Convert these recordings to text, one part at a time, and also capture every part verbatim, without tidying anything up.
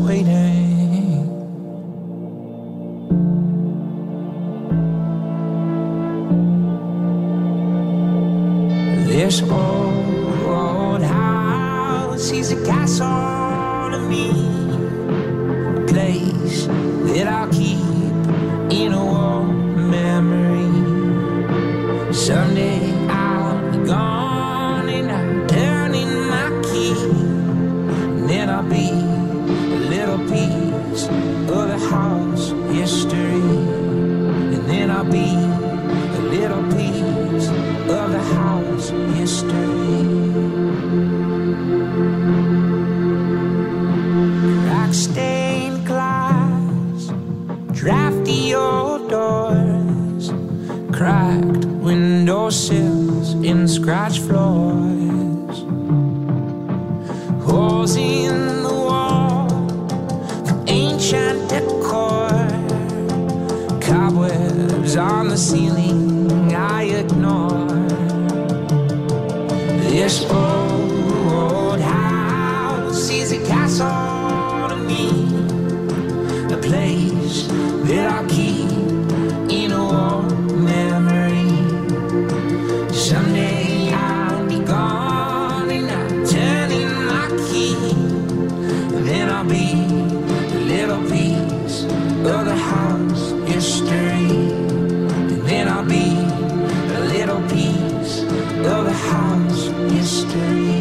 waiting. This old, old house is a castle to me, a place that I'll keep in a warm memory. Someday I'll be gone and I'll turn in my key, and then I'll be a little piece of the house history, and then I'll be a little piece of the house history. Crack stained glass, drafty old doors, cracked windowsills and scratched floors, holes in the wall from ancient decor, cobwebs on the ceiling I ignore. This old, old house is a castle to me, a place that I'll keep in a warm memory. Someday I'll be gone and I'll turn in my key, and then I'll be a little piece of the house history, and then I'll be a little piece of the house history.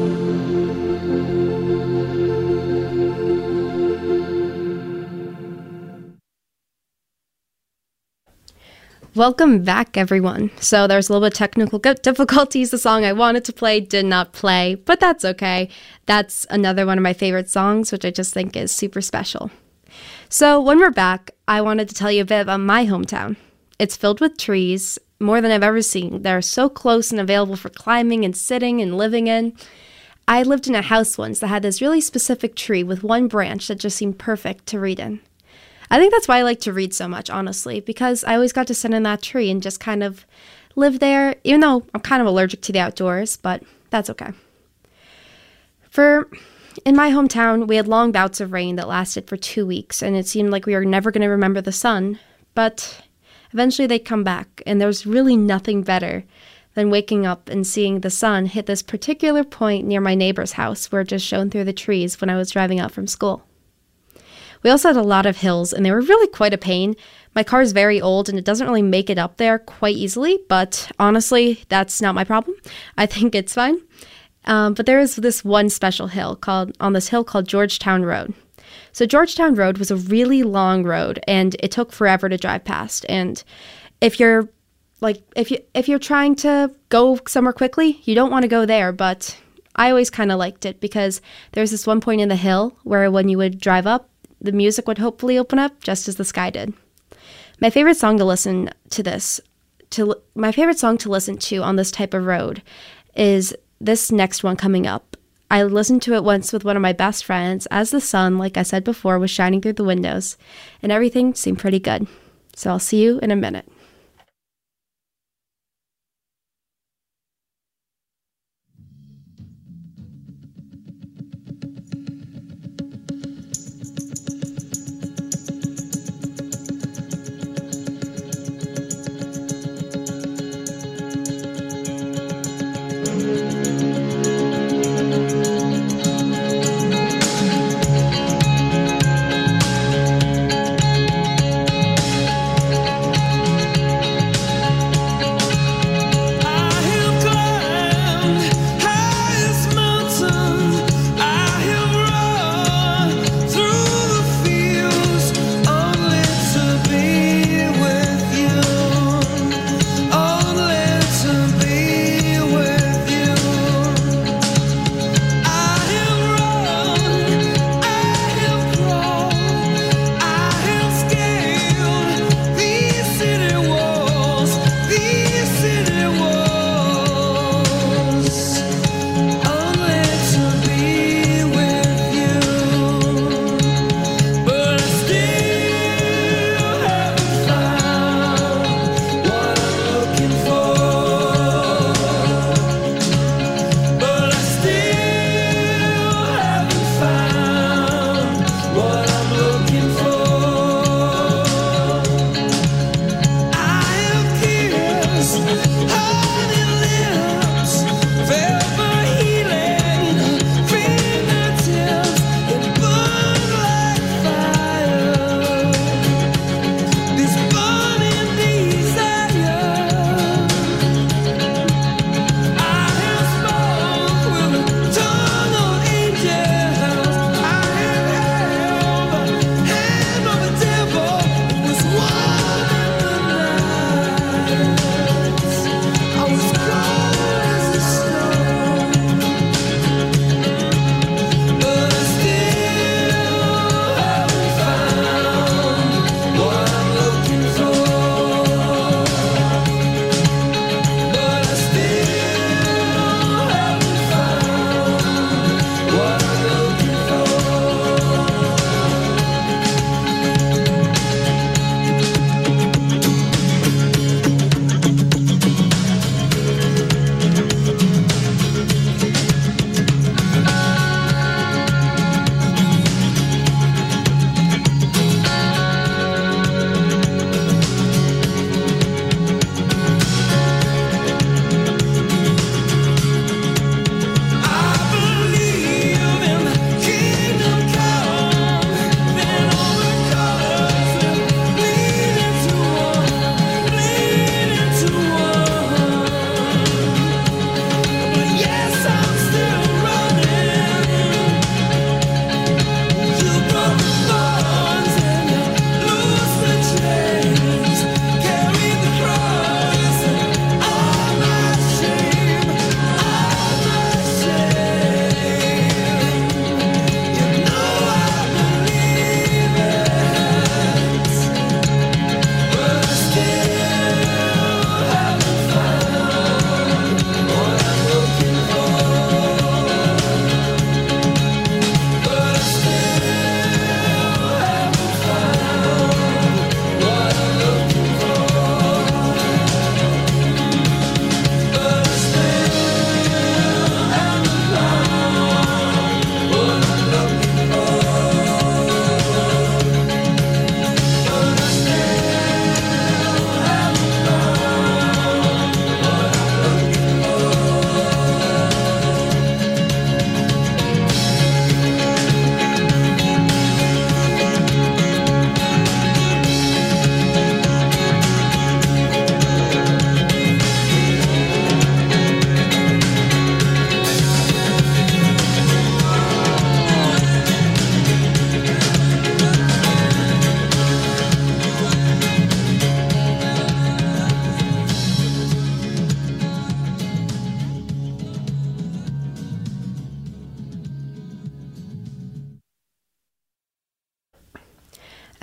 Welcome back, everyone. So there's a little bit of technical difficulties. The song I wanted to play did not play, but that's okay. That's another one of my favorite songs, which I just think is super special. So when we're back, I wanted to tell you a bit about my hometown. It's filled with trees, more than I've ever seen. They're so close and available for climbing and sitting and living in. I lived in a house once that had this really specific tree with one branch that just seemed perfect to read in. I think that's why I like to read so much, honestly, because I always got to sit in that tree and just kind of live there, even though I'm kind of allergic to the outdoors, but that's okay. For in my hometown, we had long bouts of rain that lasted for two weeks, and it seemed like we were never going to remember the sun, but eventually they'd come back, and there was really nothing better than waking up and seeing the sun hit this particular point near my neighbor's house where it just shone through the trees when I was driving out from school. We also had a lot of hills, and they were really quite a pain. My car is very old, and it doesn't really make it up there quite easily, but honestly, that's not my problem. I think it's fine. Um, but there is this one special hill called on this hill called Georgetown Road. So Georgetown Road was a really long road, and it took forever to drive past. And if you're like if you if you're trying to go somewhere quickly, you don't want to go there, but I always kind of liked it because there's this one point in the hill where when you would drive up, the music would hopefully open up just as the sky did. My favorite song to listen to this, to my favorite song to listen to on this type of road is this next one coming up. I listened to it once with one of my best friends as the sun, like I said before, was shining through the windows, and everything seemed pretty good. So I'll see you in a minute.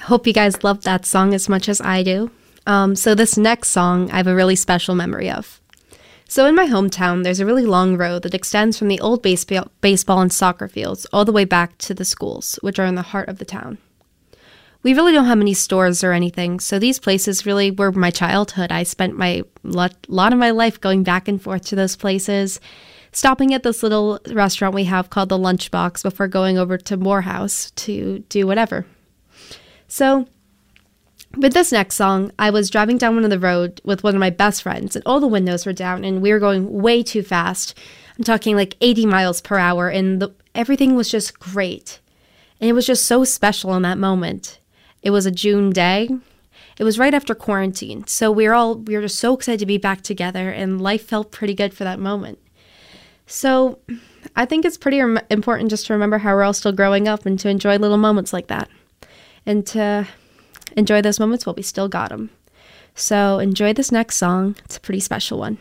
Hope you guys love that song as much as I do. Um, so this next song I have a really special memory of. So in my hometown, there's a really long road that extends from the old baseball, baseball and soccer fields all the way back to the schools, which are in the heart of the town. We really don't have many stores or anything, so these places really were my childhood. I spent my lot, lot of my life going back and forth to those places, stopping at this little restaurant we have called the Lunchbox before going over to Morehouse to do whatever. So, with this next song, I was driving down one of the road with one of my best friends, and all the windows were down, and we were going way too fast. I'm talking like eighty miles per hour, and the, everything was just great. And it was just so special in that moment. It was a June day. It was right after quarantine, so we were all we were just so excited to be back together, and life felt pretty good for that moment. So I think it's pretty rem- important just to remember how we're all still growing up and to enjoy little moments like that. And to enjoy those moments while we still got them. So enjoy this next song. It's a pretty special one.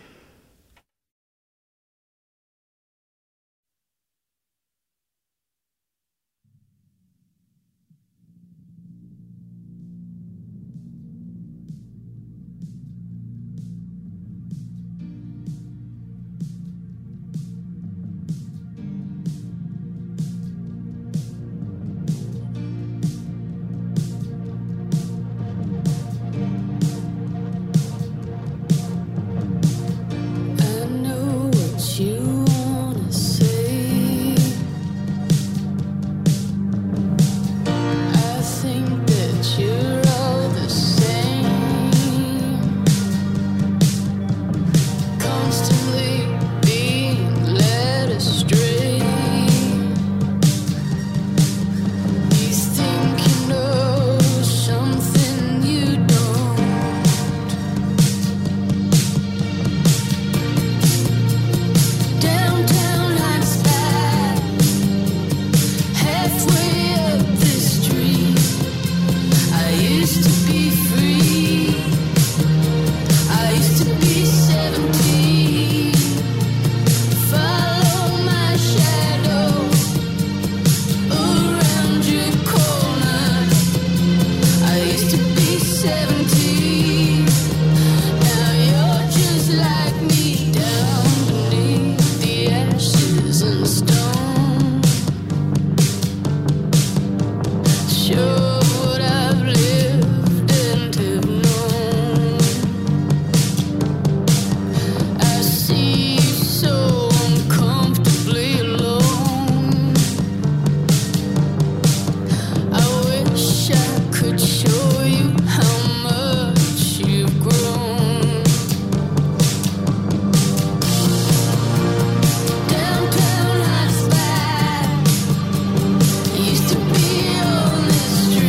Used to be on the street.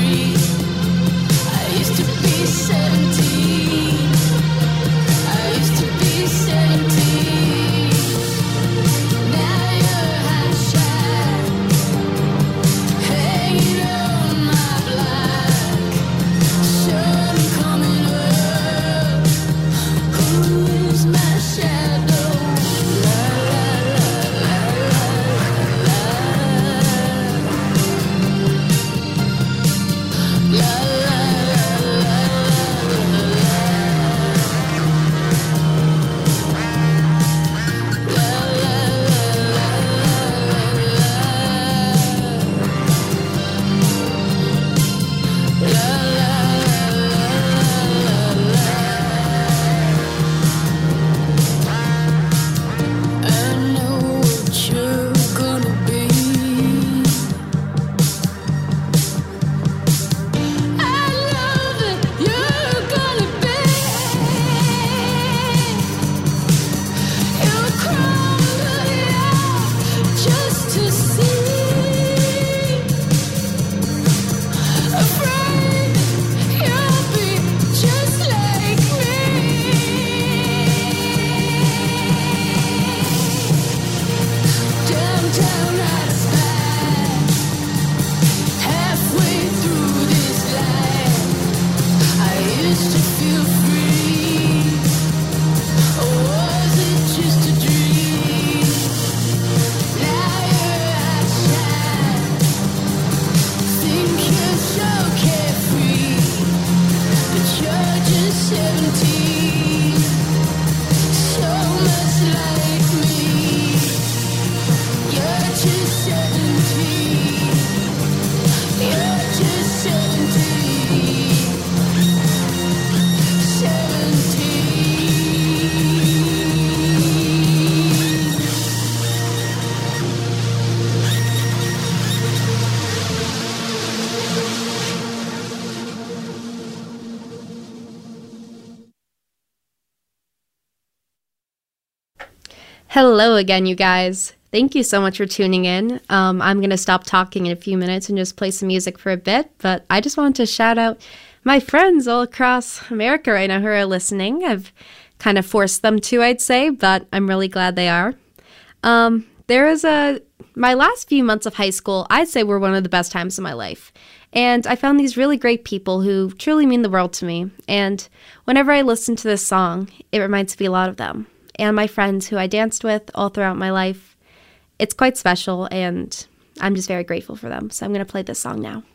Hello again, you guys. Thank you so much for tuning in. Um, I'm going to stop talking in a few minutes and just play some music for a bit, but I just wanted to shout out my friends all across America right now who are listening. I've kind of forced them to, I'd say, but I'm really glad they are. Um, there is a, my last few months of high school, I'd say were one of the best times of my life. And I found these really great people who truly mean the world to me. And whenever I listen to this song, it reminds me a lot of them and my friends who I danced with all throughout my life. It's quite special, and I'm just very grateful for them. So I'm going to play this song now.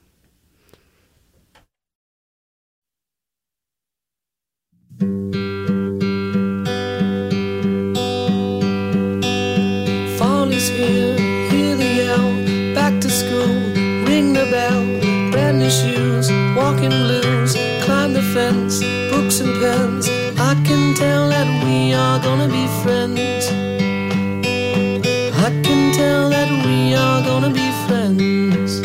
Fall is here, hear the yell, back to school, ring the bell, brand new shoes, walking blues, climb the fence, books and pens. I can tell that we are gonna be friends. I can tell that we are gonna be friends.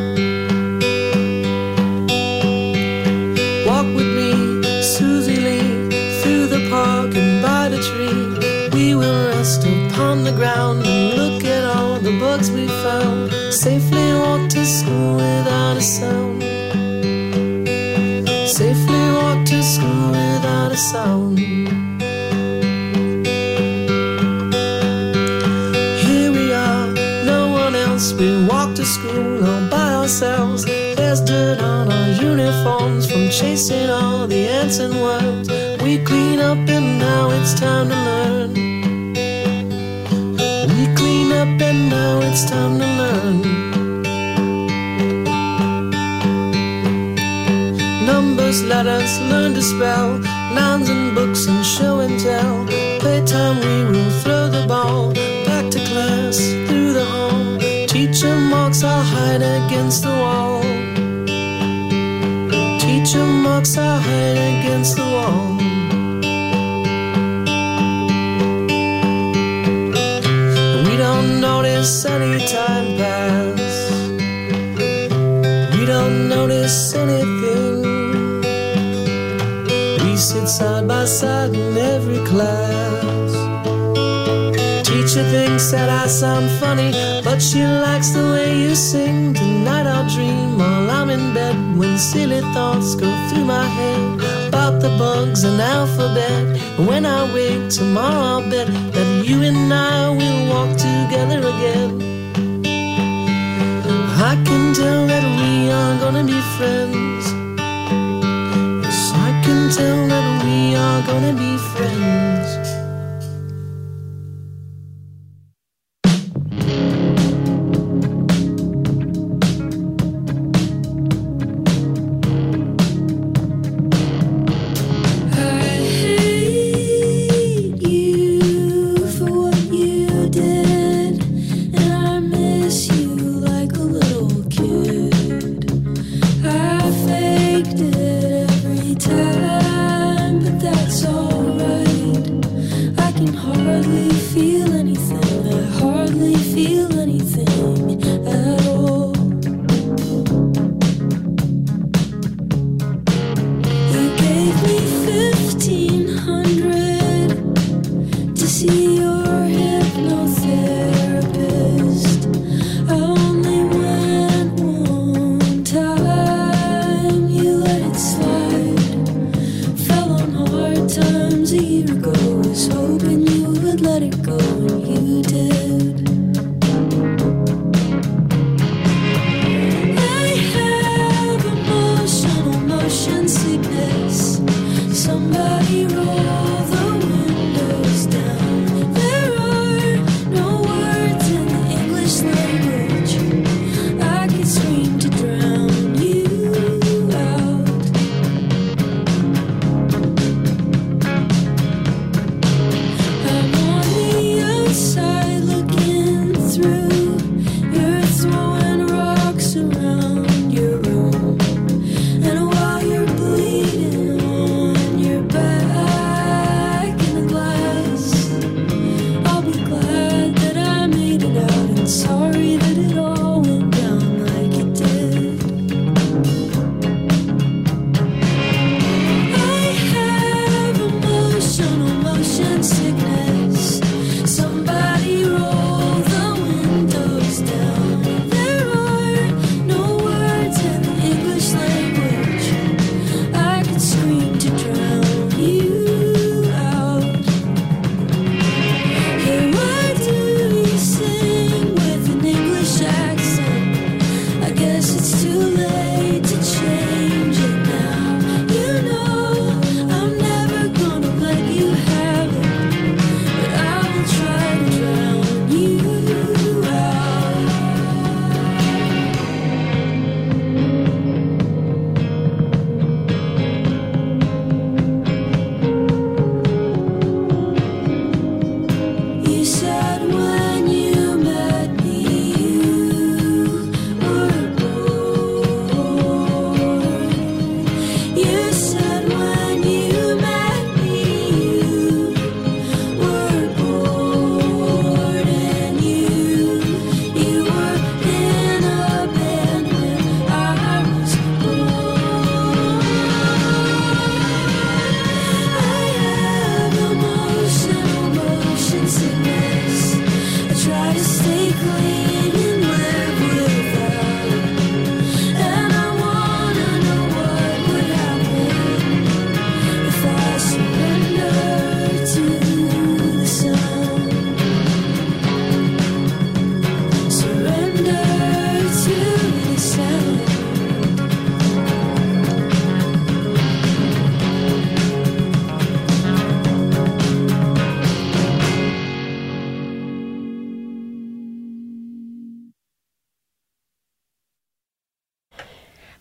Walk with me, Susie Lee, through the park and by the tree. We will rest upon the ground and look at all the bugs we found. Safely walk to school without a sound. Safely walk to school without a sound. Here we are, no one else. We walk to school all by ourselves. There's dirt on our uniforms from chasing all the ants and worms. We clean up and now it's time to learn. We clean up and now it's time to learn. Numbers, letters, learn to spell, nouns and books and show and tell. Playtime we will throw the ball, back to class, through the hall. Teacher marks our hide against the wall. Teacher marks our hide against the wall. We don't notice any time pass. We don't notice anything. We sit side by side in every class. Teacher thinks that I sound funny, but she likes the way you sing. Tonight I'll dream while I'm in bed, when silly thoughts go through my head about the bugs and alphabet. And when I wake tomorrow, I'll bet that you and I will walk together again. I can tell that we are gonna be friends. Yes, I can tell that we are gonna be friends. Kid.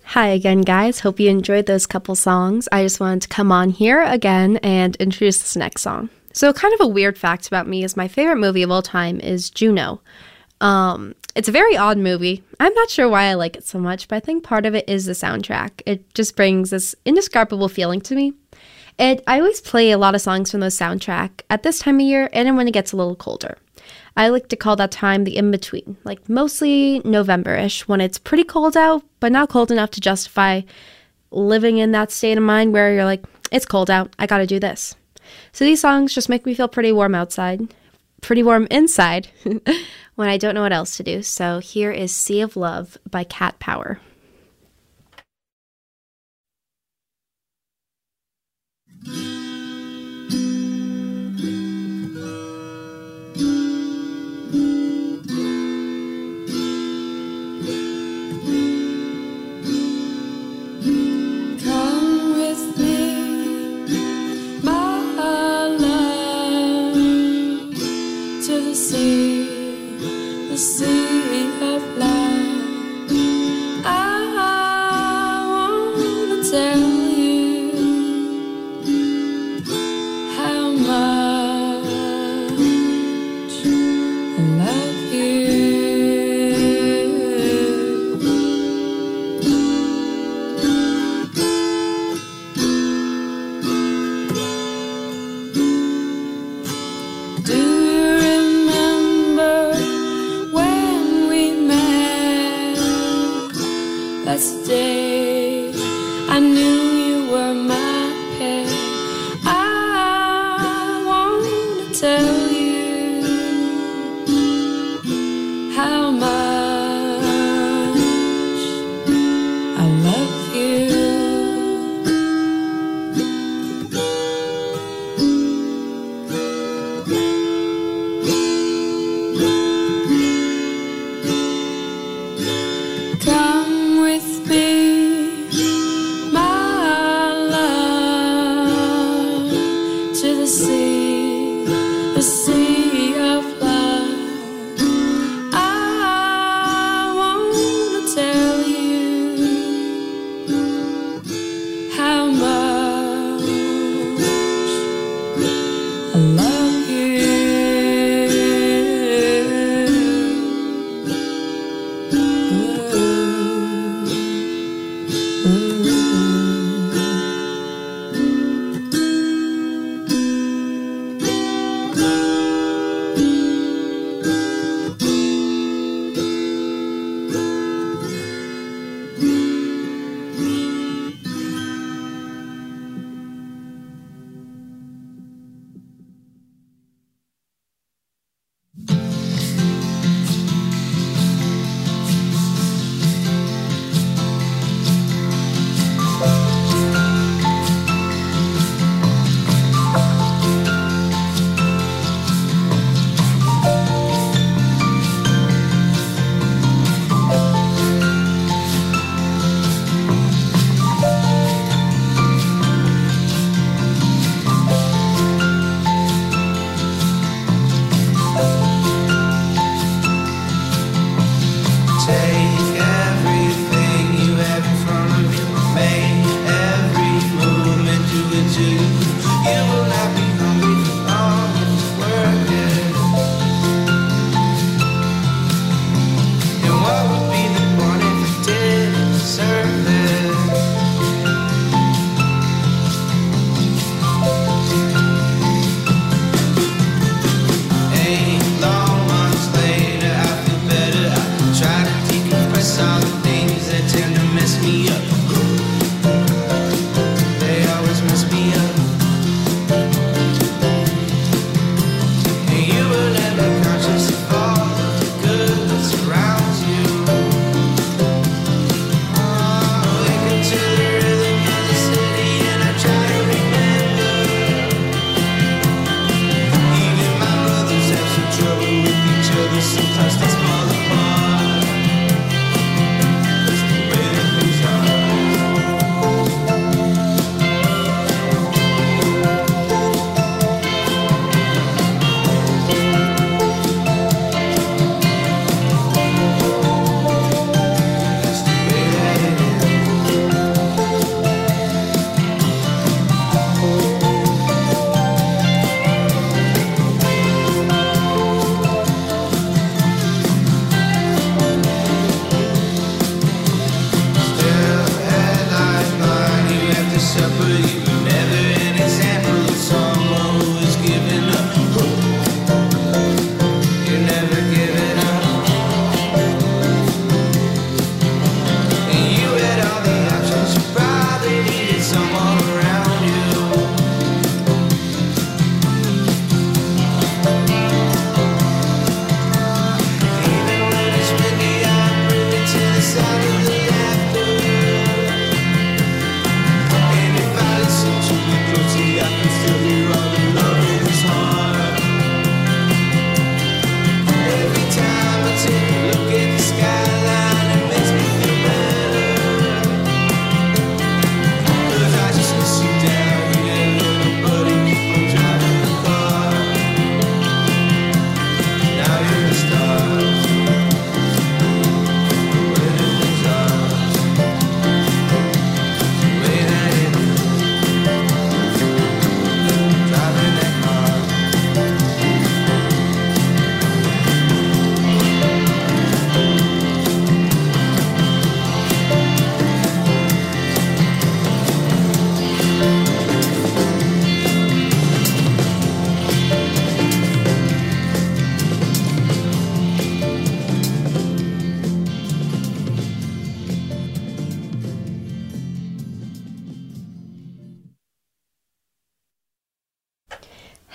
Hi again, guys. Hope you enjoyed those couple songs. I just wanted to come on here again and introduce this next song. So kind of a weird fact about me is my favorite movie of all time is Juno. Um, it's a very odd movie. I'm not sure why I like it so much, but I think part of it is the soundtrack. It just brings this indescribable feeling to me. It, I always play a lot of songs from the soundtrack at this time of year and when it gets a little colder. I like to call that time the in-between, like mostly November-ish when it's pretty cold out, but not cold enough to justify living in that state of mind where you're like, it's cold out, I gotta do this. So these songs just make me feel pretty warm outside, pretty warm inside when I don't know what else to do. So here is Sea of Love by Cat Power. Come with me, my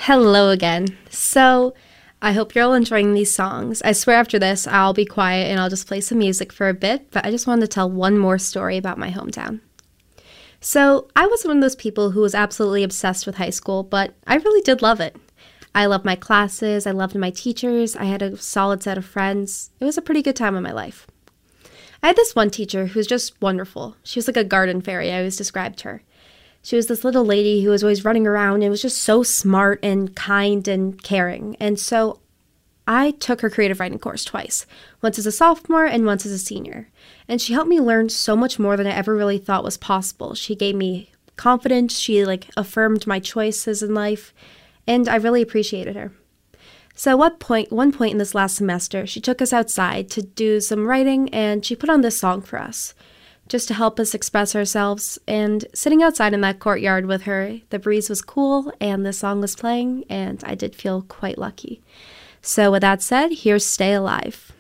Hello again. So, I hope you're all enjoying these songs. I swear after this, I'll be quiet and I'll just play some music for a bit, but I just wanted to tell one more story about my hometown. So, I was one of those people who was absolutely obsessed with high school, but I really did love it. I loved my classes, I loved my teachers, I had a solid set of friends. It was a pretty good time in my life. I had this one teacher who was just wonderful. She was like a garden fairy, I always described her. She was this little lady who was always running around and was just so smart and kind and caring. And so I took her creative writing course twice, once as a sophomore and once as a senior. And she helped me learn so much more than I ever really thought was possible. She gave me confidence, she like affirmed my choices in life, and I really appreciated her. So at one point, one point in this last semester, she took us outside to do some writing and she put on this song for us, just to help us express ourselves. And sitting outside in that courtyard with her, the breeze was cool and the song was playing, and I did feel quite lucky. So with that said, here's Stay Alive.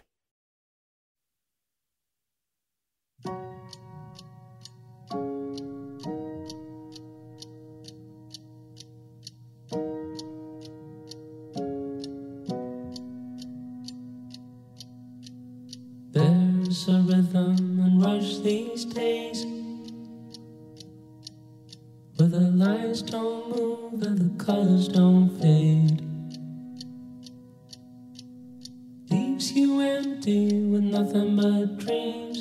There's a rhythm and rush these days, where the lines don't move and the colors don't fade. Leaves you empty with nothing but dreams,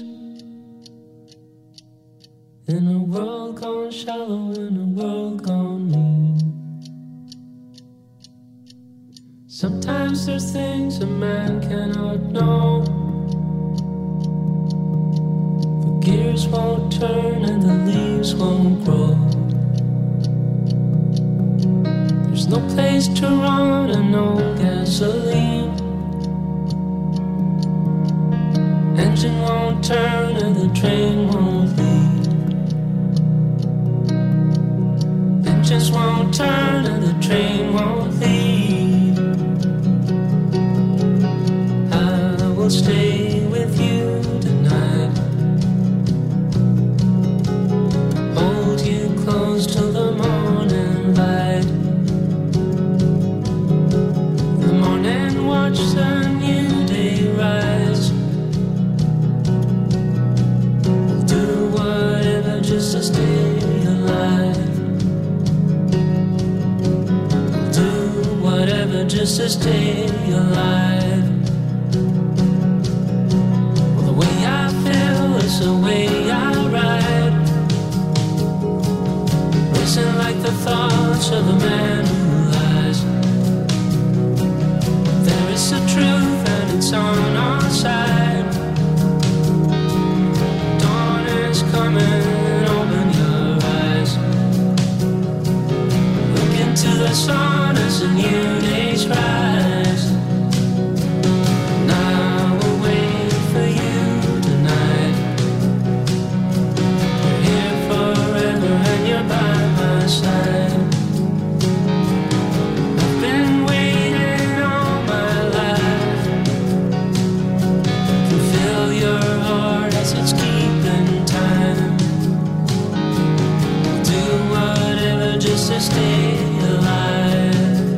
in a world gone shallow, in a world gone mean. Sometimes there's things a man cannot know. Gears won't turn and the leaves won't grow. There's no place to run and no gasoline. Engine won't turn and the train won't leave. Engines won't turn and the train won't leave. I will stay with you tonight, till the morning light. The morning watch the new day rise. We'll do whatever just to stay alive. We'll do whatever just to stay alive. Well, the way I feel is the way I ride, like the thoughts of a man who lies. There is a truth and it's on our side. Dawn is coming, open your eyes. Look into the sun as a new day's rise. And I will wait for you tonight. You're here forever and you're by my side. I've been waiting all my life to feel your heart as it's keeping time. Do whatever just to stay alive.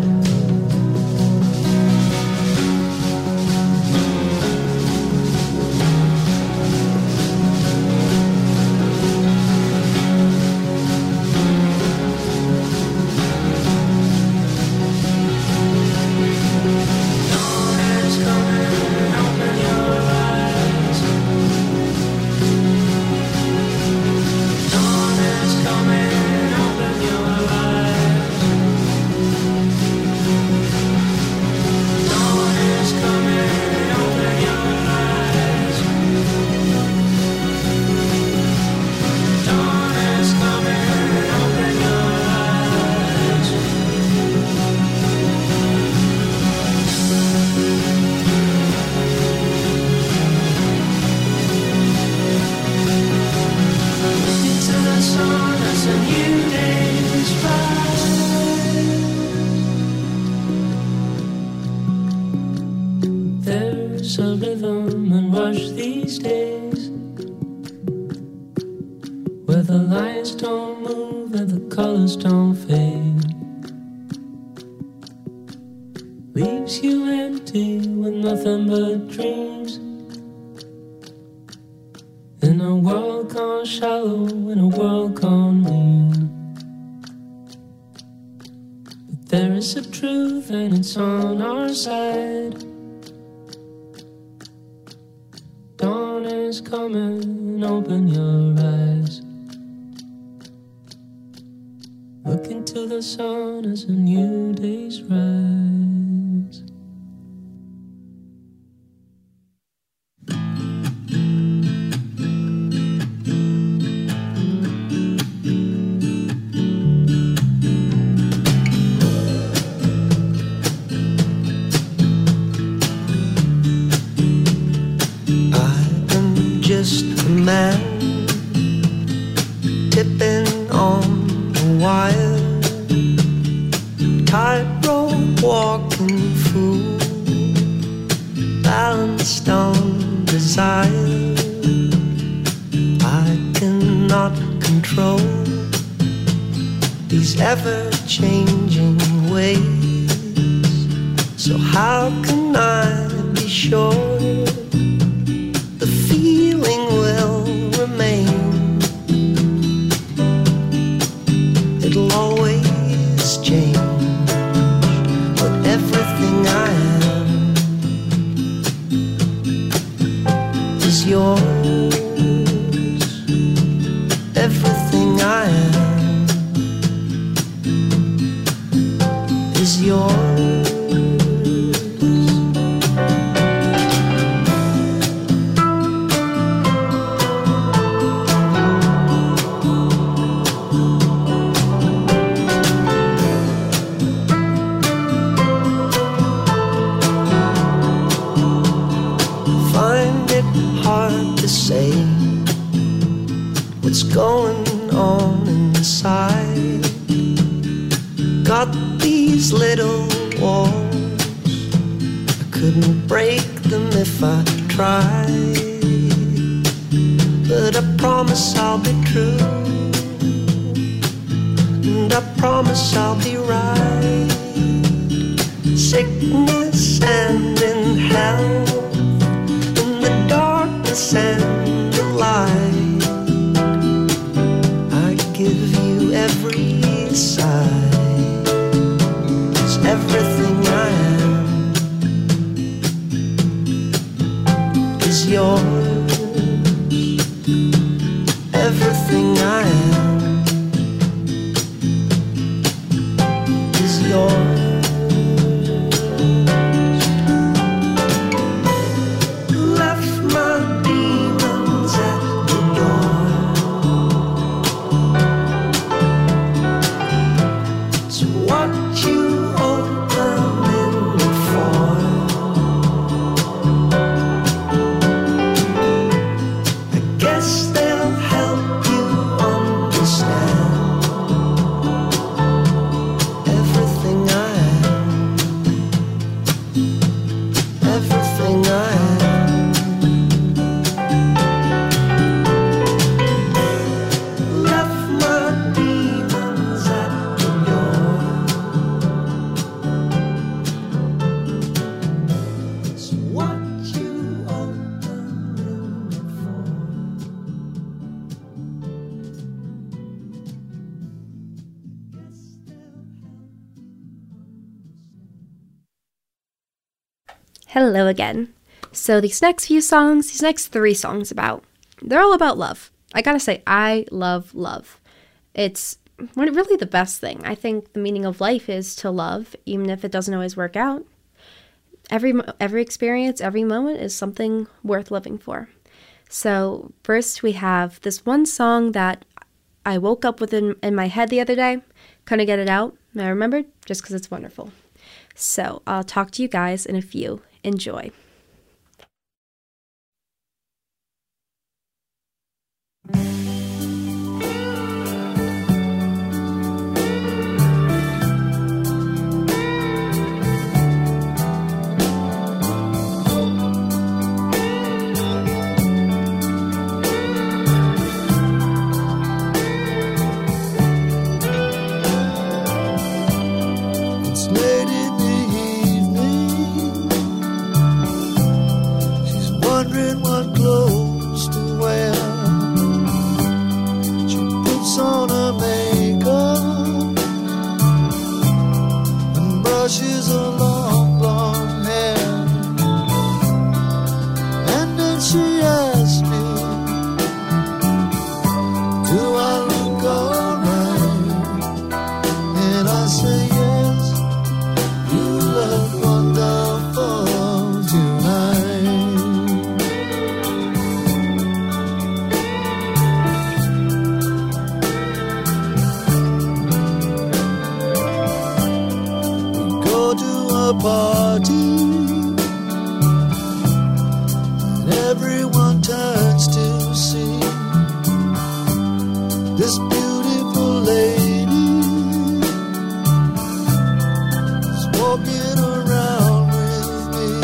There's a rhythm and rush these days, where the lines don't move and the colors don't fade. leaves you empty with nothing but dreams. In a world gone shallow, in a world gone mean. But there is a truth and it's on our side. Dawn is coming, open your eyes. Look into the sun as a new day's rise. Just a man tipping on a wire, tightrope walking fool, balanced on desire. I cannot control these ever-changing ways, so how can I be sure the feeling will remain? It'll always change, but everything I am is yours. Everything I am is yours. What's going on inside? Got these little walls, I couldn't break them if I tried, but I promise I'll be true, and I promise I'll be right. Sickness and in health, in the darkness and the light, give you every side. 'Cause everything I am is yours. Everything I am is yours. Left my demons at the door. What you opening it for? I guess they'll help you understand everything I am, everything I am. Left my demons at the door. Hello again. So these next few songs, these next three songs about, they're all about love. I gotta say, I love love. It's really the best thing. I think the meaning of life is to love, even if it doesn't always work out. Every every experience, every moment is something worth living for. So first we have this one song that I woke up with in, in my head the other day. Couldn't get it out. And I remembered just because it's wonderful. So I'll talk to you guys in a few. Enjoy. It's late in the evening. Do I look alright? And I say yes, you look wonderful tonight. We go to a party, and everyone turns to see this beautiful lady is walking around with me.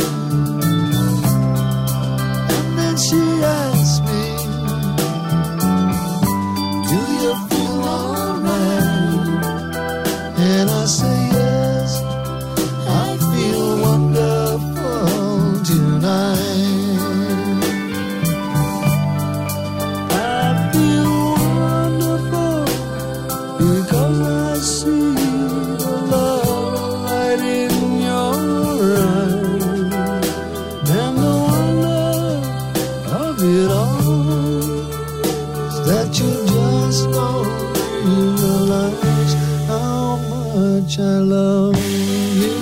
And then she asks me, do you feel alright? And I say yes, I feel wonderful tonight. I love you.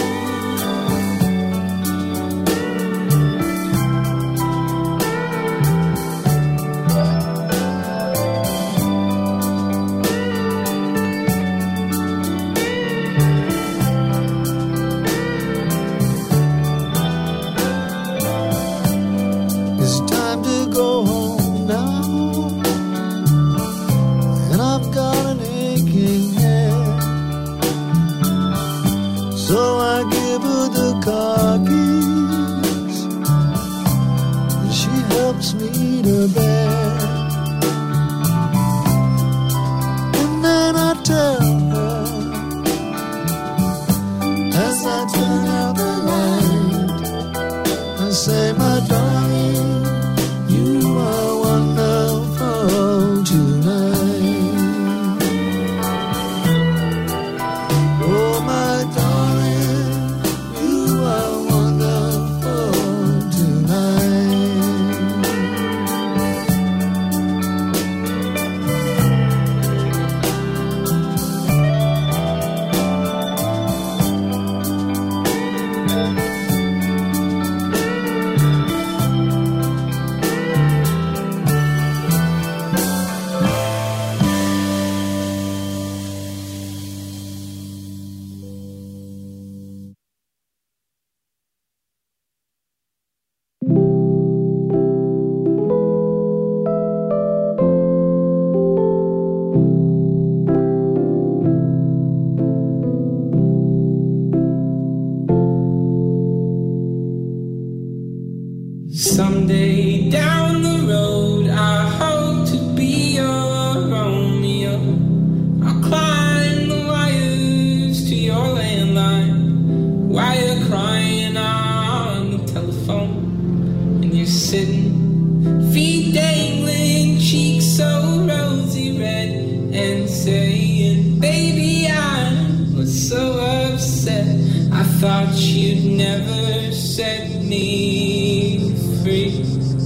It's time to go home now, and I've got an aching head. So I give her the car keys, and she helps me to bed. And then I tell her, as I turn out the light, I say, my darling, you are wonderful tonight. Oh, my darling, you are wonderful tonight. Someday down the road, I hope to be your Romeo. I'll climb the wires to your landline while you're crying on the telephone, and you're sitting, feet dangling, cheeks so rosy red, and saying, baby, I was so upset. I thought you'd never set me free.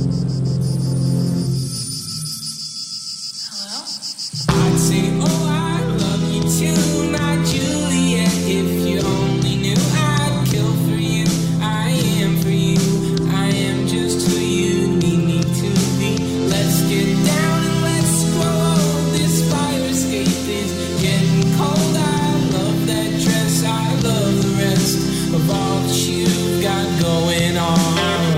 Hello? I'd say, oh, I love you too, my Juliet. If you only knew, I'd kill for you. I am for you. I am just who you need me to be. Let's get down and let's grow. This fire escape is getting cold. I love that dress. I love the rest of all that you've got going on.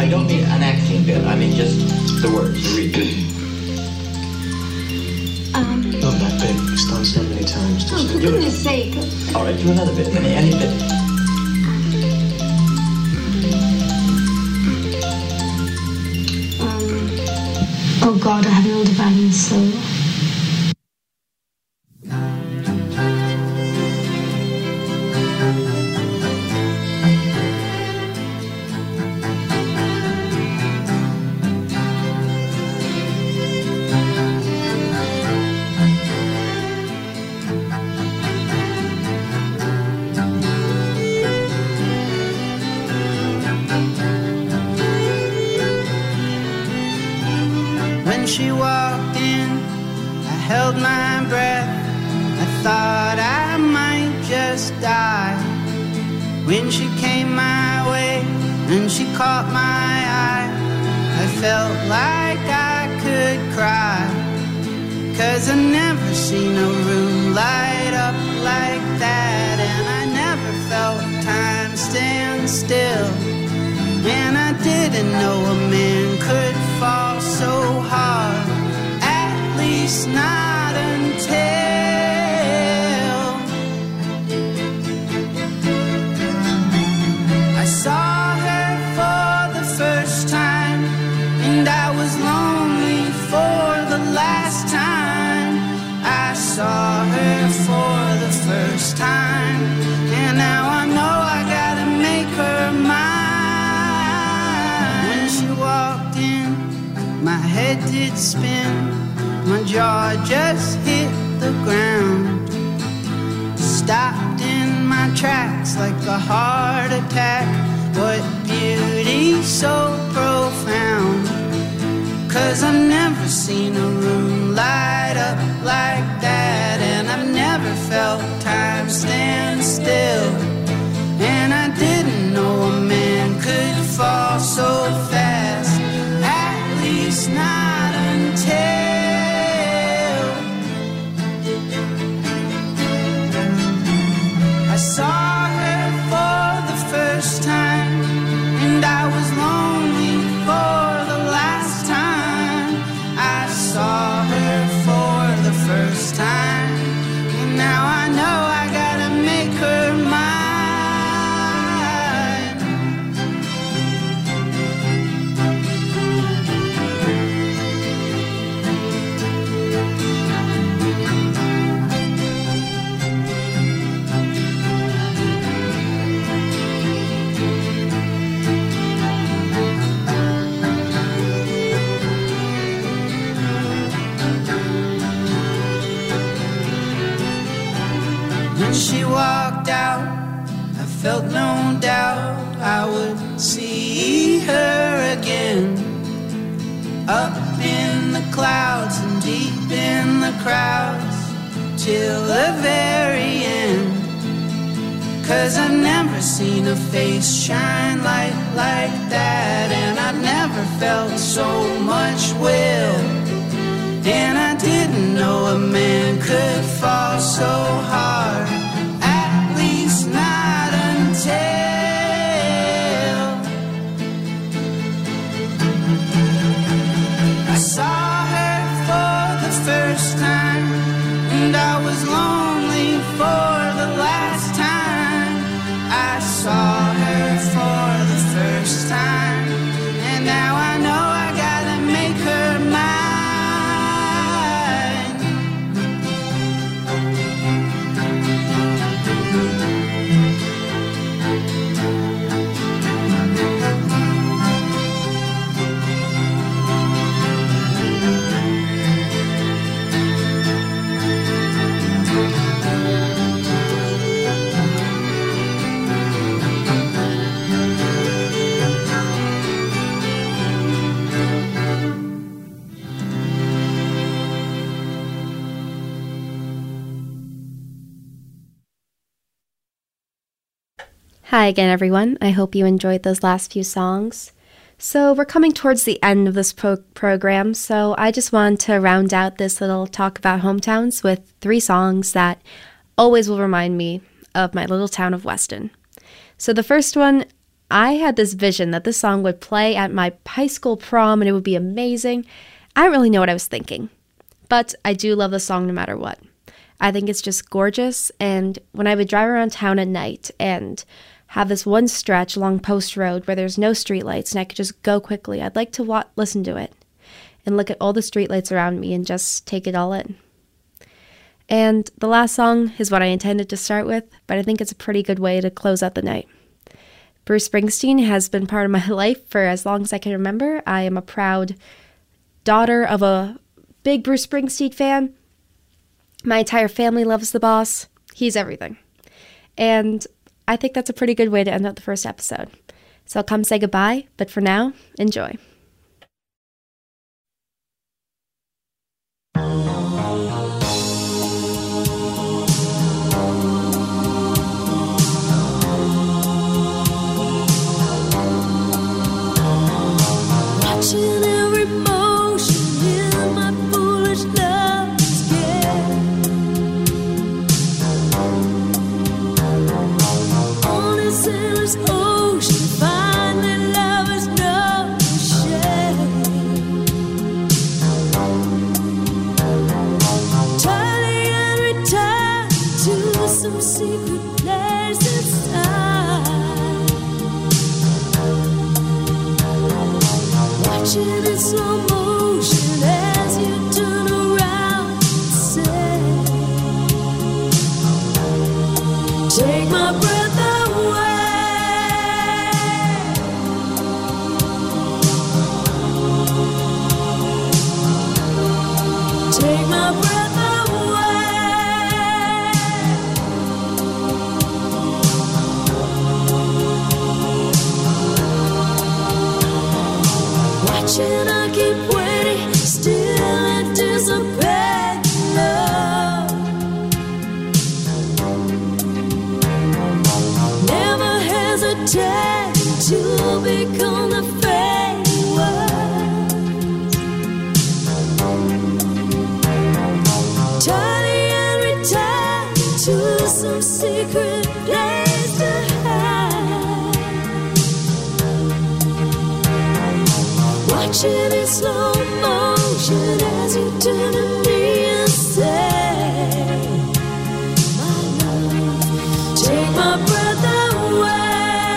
I don't mean an acting bit. I mean just the words, the reading. Um, Not that bit. It's done so many times. oh, for goodness sake. All right, do another bit. Any, any bit. Um, oh God, I have no dividing soul. When she walked in, I held my breath. I thought I might just die. When she came my way and she caught my eye, I felt like I could cry. 'Cause I never seen a room light up like that, and I never felt time stand still. And I didn't know a man could fall so hard, at least not until I saw her for the first time, and I was lonely for the last time. I saw her for the first time, and now I know I gotta make her mine. Walked in, my head did spin, my jaw just hit the ground, stopped in my tracks like a heart attack. What beauty so profound, 'cause I've never seen a room light up like that, and I've never felt time stand still. And I didn't know a man could fall so fast, at least not until I saw her for the first time, and I was lonely for the last time. I saw her for the first time, and now I know I gotta make her mine. When she walked out, I felt no doubt I would see her again, up in the clouds and deep in the crowds, till the very end. 'Cause I've never seen a face shine light like that, and I've never felt so much will. And I didn't know a man could fall so hard, at least not until I saw her for the first time, and I was lonely for the last time. I saw her for the first time, and now I know I gotta make her mine. Hi again, everyone. I hope you enjoyed those last few songs. So we're coming towards the end of this pro- program, so I just wanted to round out this little talk about hometowns with three songs that always will remind me of my little town of Weston. So the first one, I had this vision that this song would play at my high school prom and it would be amazing. I don't really know what I was thinking, but I do love the song no matter what. I think it's just gorgeous, and when I would drive around town at night and have this one stretch along Post Road where there's no streetlights and I could just go quickly, I'd like to wa- listen to it and look at all the streetlights around me and just take it all in. And the last song is what I intended to start with, but I think it's a pretty good way to close out the night. Bruce Springsteen has been part of my life for as long as I can remember. I am a proud daughter of a big Bruce Springsteen fan. My entire family loves the boss. He's everything. And I think that's a pretty good way to end out the first episode. So I'll come say goodbye, but for now, enjoy. Watching every motion in my foolish love scared. On a sailor's ocean, finally lovers know share. Turning and return to some secret place inside. Watching in slow motion as you turn around and say, take my breath away. Take my breath watching, I keep waiting, still anticipating love. Never hesitating to become the fading words. Turning and returning to some secret place to hide. Watching in slow motion as you turn to me and say, my love, take my breath away.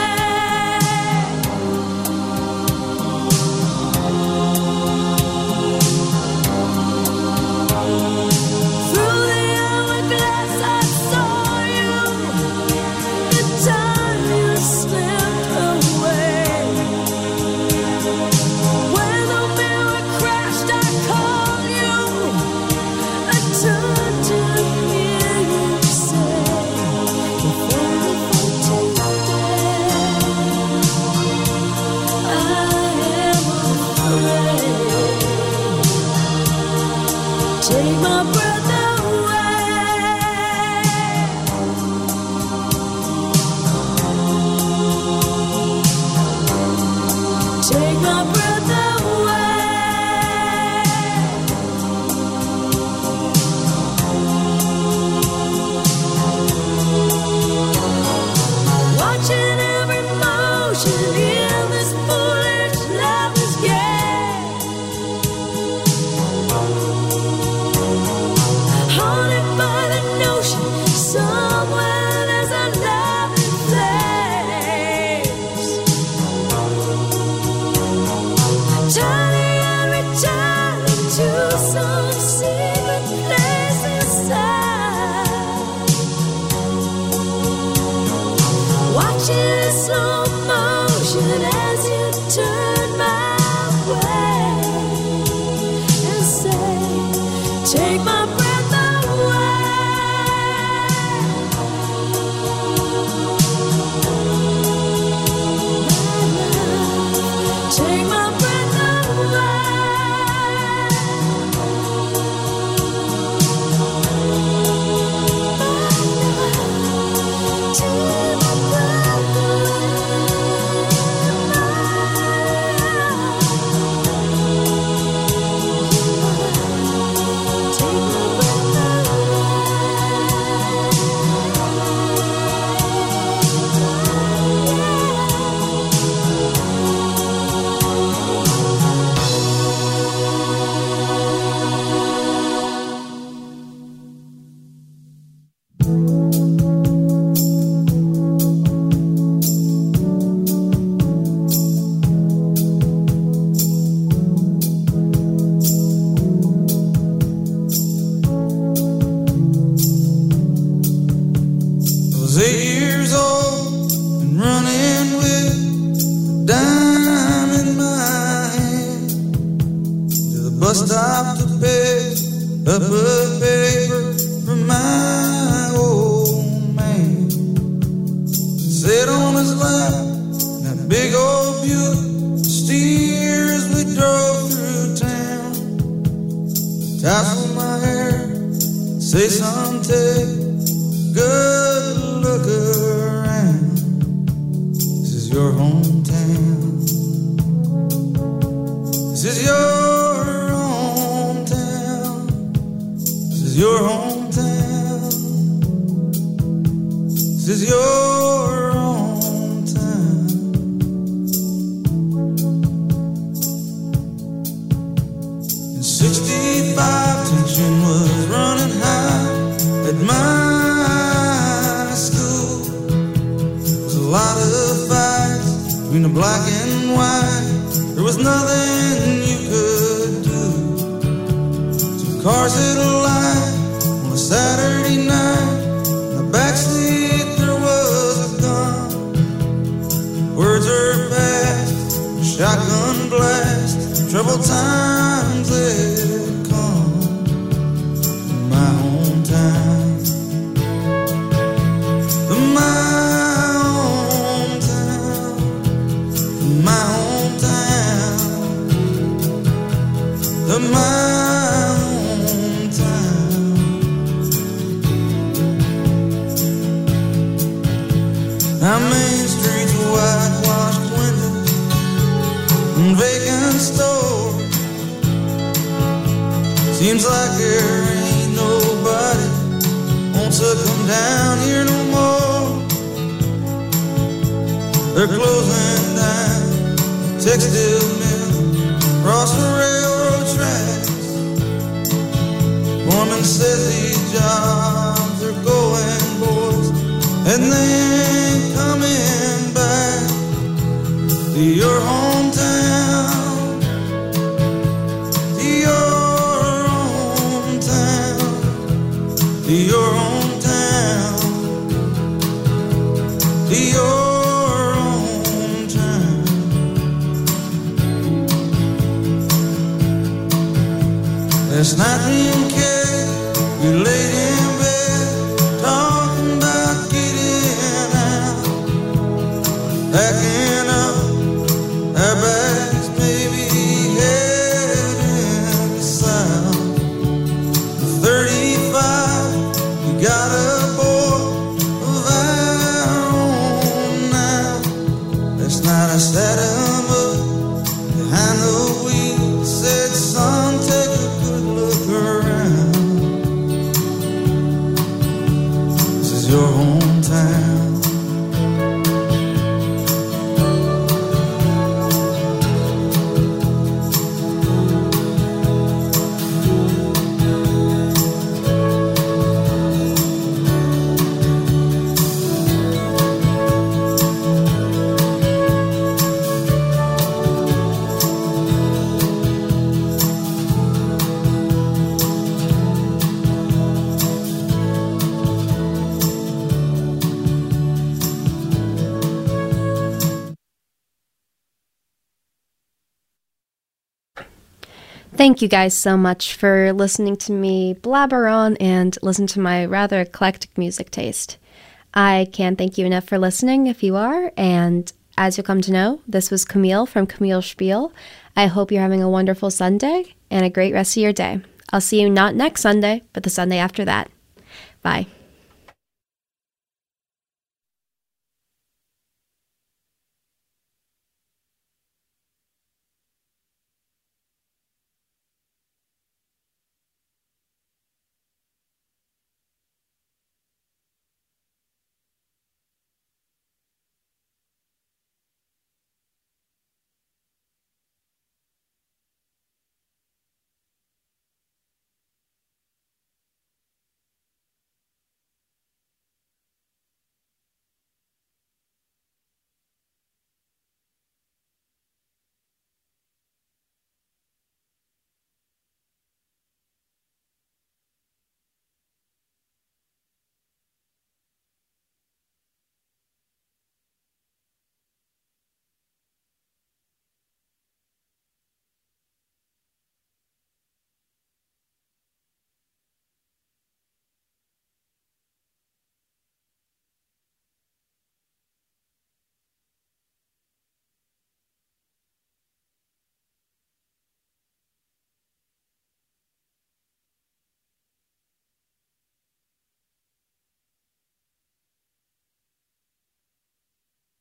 Through the hourglass I saw you, the time you slipped away. When the mirror crashed, I called you. I turned to hear you say, if only for today, I am afraid. Take my breath away. Take my breath away. Watching every motion in this foolish lover's game. Haunted by the notion somewhere there's a loving place. Turning and returning to some secret place inside. Watching in slow motion as you turn my way and say, take my breath away. Take my breath away. Take my breath away. stopped to pick up a paper from my old man. Sat on his lap, that big old Buick steer as we drove through town. Tousle my hair, say son, take a good look around. This is your hometown. This is your hometown. This is your hometown. This is your hometown. In sixty-five, tension was running high at my school. There was a lot of fights between the black and white. There was nothing you could do. Some cars hit a light on a Saturday night. In the backseat there was a gun. Words are passed, a shotgun blast. Troubled times had come in my hometown. In my hometown. In my hometown. In my hometown. Our main streets, whitewashed windows and vacant stores. Seems like there ain't nobody wants to come down here no more. They're closing down the textile mill across the railroad tracks. Foreman says these jobs are going, boys, and they ain't coming back to your hometown. To your hometown. To your hometown. To your hometown. Last night me and Kay, we laid in bed talking about getting out, packing up our bags, maybe heading south. thirty-five, we got a boy of our own now. Last night I sat him up behind the wheel, said, son, take a good look around. This is your hometown. Thank you guys so much for listening to me blabber on and listen to my rather eclectic music taste. I can't thank you enough for listening if you are, and as you'll come to know, this was Camille from Camille Spiel. I hope you're having a wonderful Sunday and a great rest of your day. I'll see you not next Sunday, but the Sunday after that. Bye.